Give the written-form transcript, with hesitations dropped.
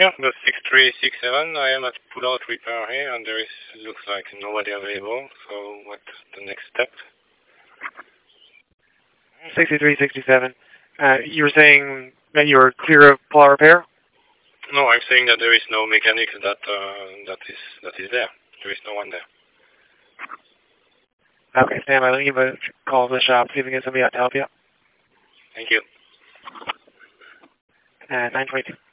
Yeah, the 6367. I am at pull-out repair here, and looks like nobody available. So what's the next step? 6367. You were saying that you were clear of pull-out repair? No, I'm saying that there is no mechanic that is there. There is no one there. Okay, stand by. Let me give a call to the shop, see if we can get somebody out to help you. Thank you. 922.